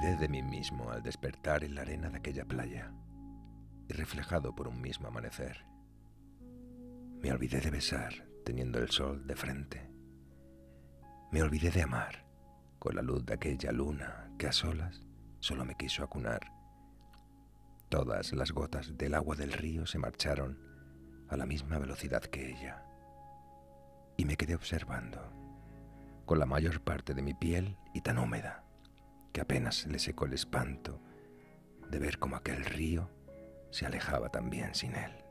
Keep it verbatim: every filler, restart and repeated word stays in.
olvidé de mí mismo al despertar en la arena de aquella playa y reflejado por un mismo amanecer. Me olvidé de besar teniendo el sol de frente. Me olvidé de amar con la luz de aquella luna que a solas solo me quiso acunar. Todas las gotas del agua del río se marcharon a la misma velocidad que ella, y me quedé observando, con la mayor parte de mi piel y tan húmeda, que apenas le secó el espanto de ver cómo aquel río se alejaba también sin él.